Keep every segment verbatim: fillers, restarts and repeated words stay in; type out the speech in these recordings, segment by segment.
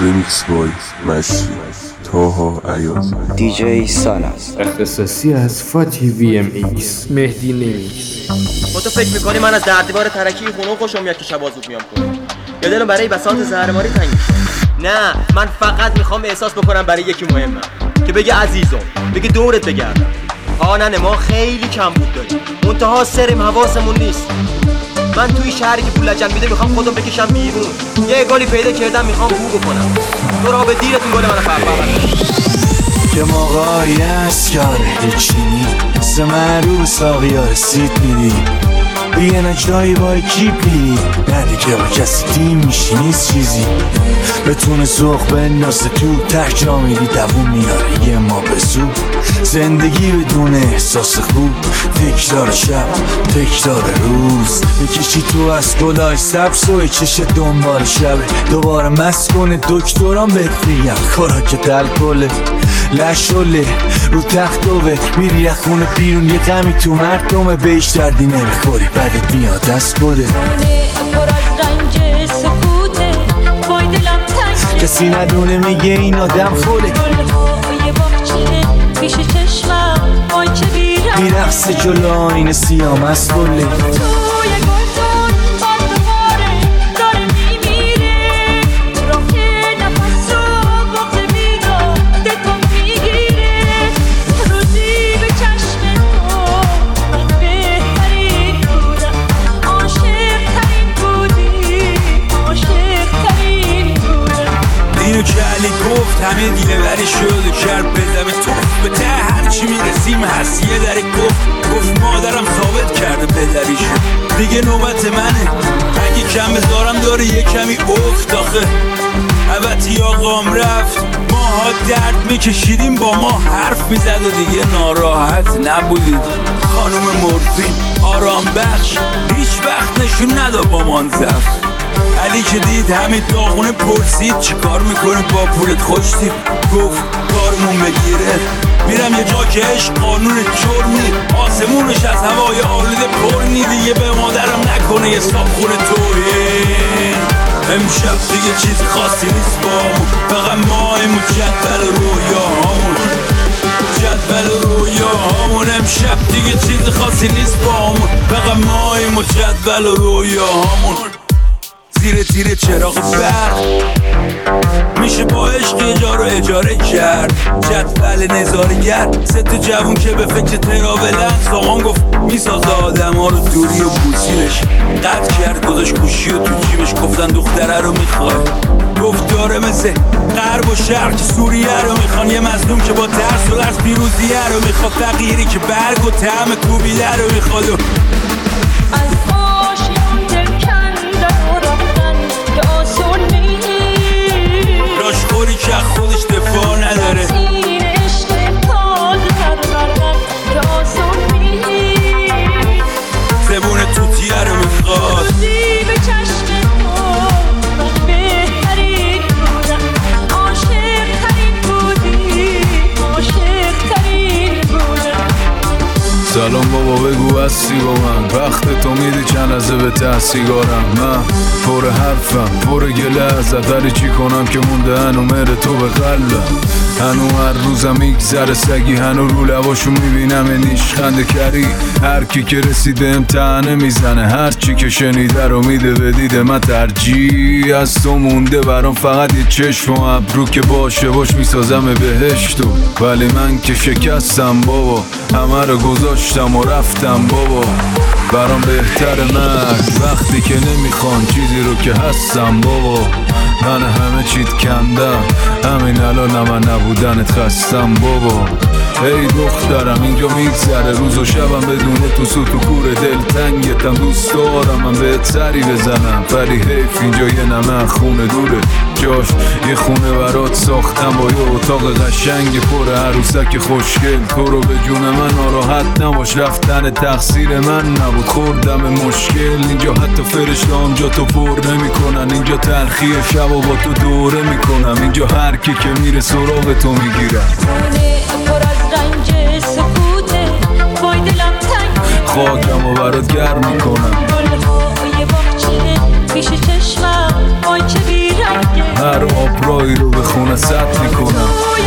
ریمیکس بای مشتی تاها عیاز دی جی ساناز اختصاصی از فاتی وی ام ایکس مهدی نمیکس. با تو فکر میکنی من از دردیبار ترکی خونه خوشم میاد که شب زود میام کنم یا دلم برای بساط زهرماری تنگ میشه؟ نه، من فقط میخوام احساس بکنم برای یکی مهمم که بگه عزیزم، بگه دورت بگردم. آنن ما خیلی کم بود داریم، منتها سرم حواسمون نیست. من توی شهری که پول لجن میده میخوام خودم بکشم بیرون. یه گلی پیدا کردم میخوام بو بکنم. تو را به دیرتون گل من فرفا که موقعی است یاره هیچینی سه معروب ساقی ها رسید میری دیگه نه جایی بای کیپ میری نه دیگه با کسی تیم میشی نیست چیزی بتونه سوخ بندازه تو تک جا میری دوون میاره یه ما بزو زندگی بدون احساس خوب تکرار شب تکرار روز بکشی تو از گلای سبز و چش دنبال شبه دوباره مست کنه دکتران بهت میگم خوراک الکله لشله رو تخت دوه میری از خونه بیرون یه غمی تو مردمه بهش دردی نمیخوری بعدت میاد دست بده کسی ندونه میگه این آدم خوله میرقصه جلو آینه سیام از بله که علی گفت همه دیله بری شد و کرد بدم توف به ته هرچی میرسیم هست یه دری گفت گفت مادرم ثابت کرده بدری شد دیگه نوبت منه اگه کم بذارم داره یه کمی افت آخه البته آقام رفت ماها درد میکشیدیم با ما حرف میزد و دیگه ناراحت نبودید خانوم مرفین آرام بخش هیچ وقت نشون ندا با منزف علی که دید همه داغونه پرسید چی کار میکنه با پولت خوشتیم گفت کارمون بگیره میرم یه جا که عشق قانون جرمی آسمونش از هوای آلوده پر نی دیگه به مادرم نکنه یه صابخونه توهین امشب دیگه چیز خاصی نیست بامون فقط ماهیم و جدول رویاهامون جدول رویاهامون امشب دیگه چیز خاصی نیست بامون فقط ماهیم و جدول رویاهامون زیر تیر چراغ برق میشه با عشق یه جا رو اجاره کرد جدول نظارگر سه تا جوون که به فکر تراولن سامان گفت میسازه آدم ها رو دوری و بوسیلش قطع کرد گذاشت گوشی و تو جیبش گفتن دختره رو میخوای گفت داره مثل غرب و شرق سوریه رو میخوان یه مظلوم که با ترس و لرز پیروزیه رو میخواد فقیری که برگ و طعم کوبیده رو میخواد و خوری که خودش دفاع نداره زبون توتیه رو میخواد سلام بابا بگو هستی با من وقت تو میدی چند لحظه به ته سیگارم من پر حرفم پر گله ازت ولی چی کنم که مونده هنو مره تو به قلبم هنو هر روزم میگذره سگی هنو رو لباشو میبینم نیش خنده کری هر کی که رسیده امتحانه میزنه هر چی که شنیده رو میده به دیده من ترجیح از تو مونده برام فقط یه چشم و ابرو که باشه باش میسازم بهشتو ولی من که شکستم بابا همه رو گذاشتم و رفتم بابا برام بهتر مرگ وقتی که نمیخوان چیزی رو که هستم بابا من همه چیت کندم همین الان من نبودنت خستم بابا ای دخترم اینجا میگذره روز و شبم بدون تو سوت و کور دل تنگتم دوست دارم من بهت سری بزنم ولی حیف اینجا یه نمه خونه دوره جاش یه خونه برات ساختم با یه اتاق قشنگ پر عروسک خوشگل تو رو به جون من ناراحت نباش رفتن تقصیر من نبود خوردم مشکل اینجا حتی فرشته‌ام جا تو پر نمی‌کنن اینجا تلخی شب و با تو دوره میکنم اینجا هر کی که میره سراغ تو میگیرم خاکم و برات گرم میکنم هر آب راهی رو به خونه سد میکنم.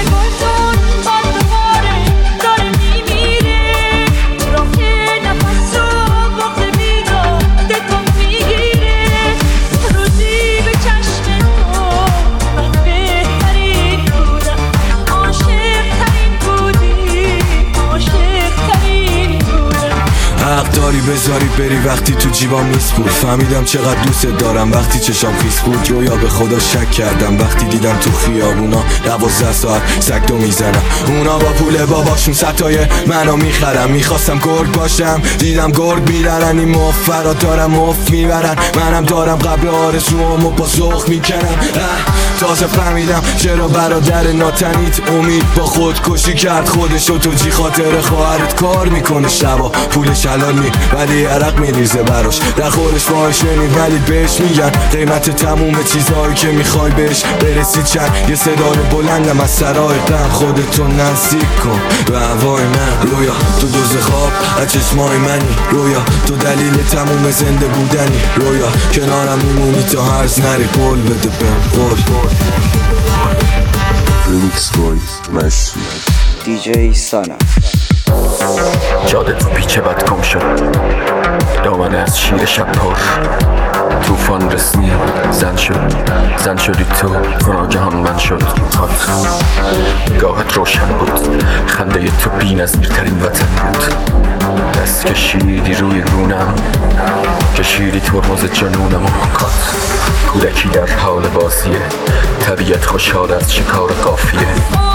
حق داری بذاری بری وقتی تو جیبام نیست بود. فهمیدم چقدر دوست دارم وقتی چشام خیس بود. رویا به خدا شک کردم وقتی دیدم تو خیابونا دوازده ساعت سگدو میزنم. اونا با پول باباشون ستای منو میخرم. میخواستم گرگ باشم دیدم گرگ میرن. این مفرات دارم مف میبرن. منم دارم قبل آرزوامو با ذوق میکنم. تازه فهمیدم چرا برادر ناتنیت امید با خودکشی کرد خودشو تو جی خاطر خواهرت کار میکنه شبا پولش حلال نی ولی عرق میریزه براش. در خورش باهاش نمید ولی بهش میگن قیمت تموم چیزهایی که میخوای بهش برسی چند. یه صدای بلندم از سرای غم خودتو نزدیک کن به هوای من. رویا تو دوز خواب از چشمای منی. رویا تو دلیل تموم زنده بودنی. رویا کنارم میمونی تا هرز نری. قول بده بهم قول. Remix Boy مشی دیجی سانا. جاده تو پیچه بد کم شد دامنه از شیر شب پر. توفان رسمی زن شد زن شدی تو گناگهان من شد هات. نگاهت روشن بود خنده تو بی نظیرترین وطن بود. دست کشیدی روی گونم کشیدی ترمز جنونم و کات. کودکی در حال بازیه طبیعت خوشحال از شکار قافیه.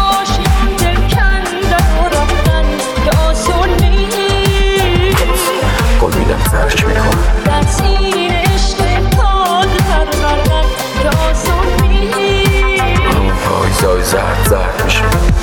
قول میدم ترک میکنم اون پایزای زرد زرد میشه.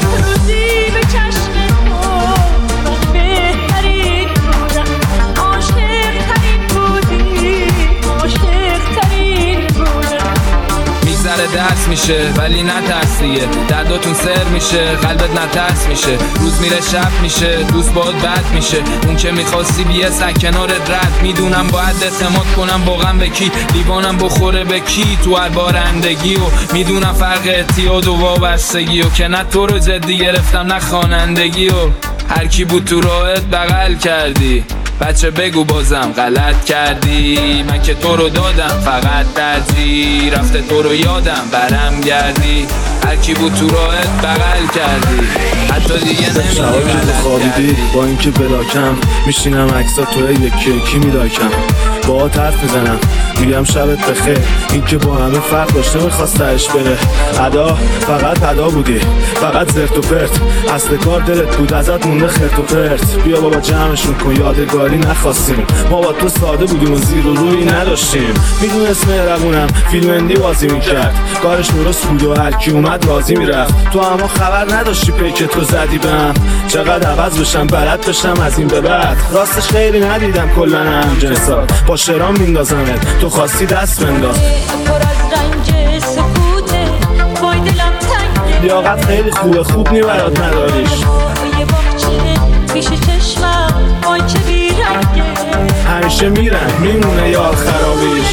میگذره درس میشه ولی نترس دیگه. درداتون سر میشه قلبت نترس میشه. روز میره شب میشه دوست باید بد میشه. اون که میخواستی بیه سک کنارت رد. میدونم باید اعتماد کنم واقعا به کی. لیوانم بخوره به کی تو هر بارندگی. و میدونم فرق اعتیاد و وابستگی و که نه تو رو جدی گرفتم نه خوانندگی. و هر کی بود تو راهت بغل کردی. بچه بگو بازم غلط کردی. من که تو رو دادم فقط ترجیح رفته تو رو یادم برم گردی. هر کی بود تو راهت بغل کردی. حتی دیگه نمیدی غلط کردی. با اینکه بلاکم میشینم عکسا تو یکی یکی میداکم. با حرف میزنم میگم شبت بخیر. این که با همه فرق داشته میخواستش بره. ادا فقط ادا بودی فقط زرت و پرت. اصل کار دلت بود ازت مونده خرت و پرت. بیا بابا جمعشون کن یادگاری نخواستیم. ما با تو ساده بودیم و زیر و روی نداشتیم. میدون اسم ربونم فیلم اندی بازی میکرد. کارش درست بود و هرکی اومد راضی میرفت. تو اما خبر نداشتی پیکت رو زدی بهم. چقدر عوض بشم بلد بشم از این به بعد. راستش خیلی ندیدم کلا هم جنسات. با شرام میندازمت تو خواستی دست بنداز. لیاقت خیلی خوبه خوب نی برات نداریش. همیشه میرن میمونه یار خرابیش.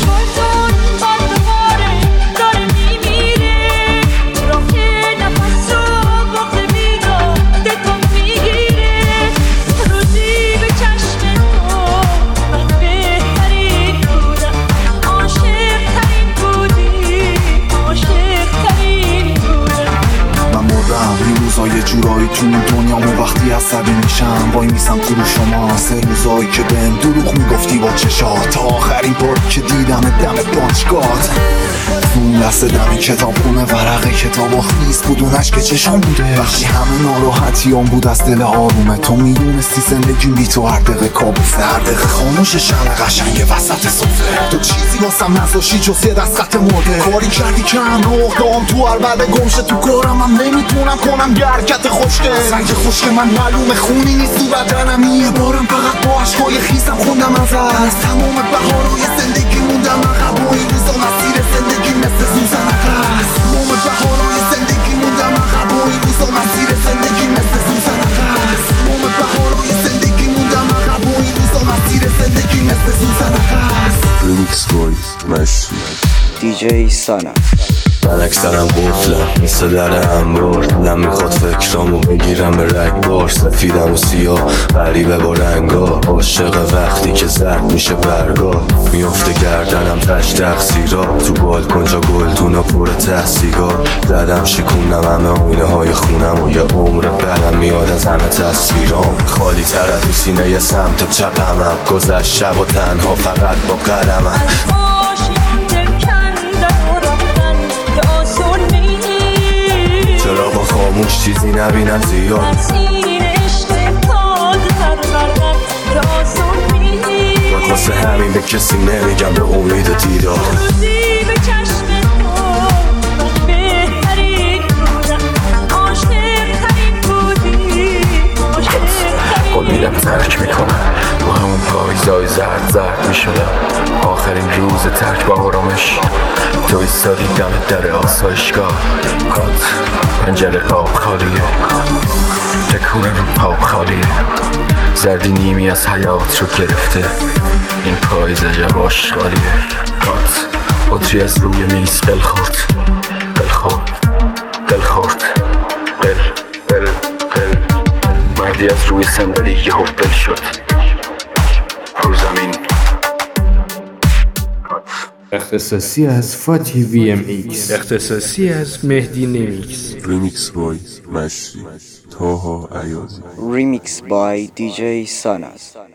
یه جورایی تو این دنیامو وقتی عصبی میشم وای میسم تو رو شما. سه روزایی که بهم دروغ میگفتی با چشات. تا آخرین بار که دیدم دم دانشگاهت اون لحظه دمی کتاب خونه ورقه کتاب و خیز بود اون عشق چشام بوده. وقتی همه ناراحتیام بود از دل آرومه. تو میدونستی زندگی بی تو هر دقیقه کابوسه. هر دقیقه خاموش شمع قشنگ وسط سفره. تو چیزی واسم نذاشتی جز یه دست خط مرده. کاری کردی که هم روح دام تو هر بعد گمشه. تو کارم هم نمیتونم کنم یه حرکت خوشگه. سنگ خوشگه من معلومه خونی نیست تو بدنم. یه بارم فقط با عشقای خیسم خوندم از از تمام بهارای زندگی موندم عقب. و این روزا مسیر زندگی مثل سوزن عقب. تمام بهارای زندگی موندم عقب. و این روزا مسیر زندگی مثل سوزن عقب. تمام بهارای زندگی موندم عقب. و این روزا مسیر زندگی مثل سوزن عقب. Remix Boy مشی دیجی سانا. من اکثرم قفلم مثل در انبار دلم میخواد فکرامو بگیرم به رگبار سفیدم و سیاه غریبه با رنگا عاشق وقتی که زرد میشه برگا میفته گردنم تش تقصیرا تو بالکن جا گلدونا پر ته سیگار زدم شکونم همه آینه های خونم و یه عمر برم میاد از همه تصویرام خالی تر از سینه یه سمت چپمم گذشت شب و تنها فقط با قلمم چرا با خاموش چیزی نبینم زیاد واسه همین به کسی نمیگم به امید دیدار قول میدم ترک میکنم با همون پایزای زرد زرد میشدم آخرین روز ترک با آرامش تو ایستادی دم در آسایشگاه کات پنجره قاب خالیه تکونه رو پاپ خالیه زردی نیمی از حیات رو گرفته این پایزه جواش خالیه کات بطری از روی میز قل خورد قل خورد قل خورد قل قل قل مردی از روی صندلی یه هفبل شد رو زمین اختصاصی از فاتی وی ام ایکس اختصاصی از مهدی نمیکس ریمیکس بای مشی تاها ایازی Remix by دی جی Sanas.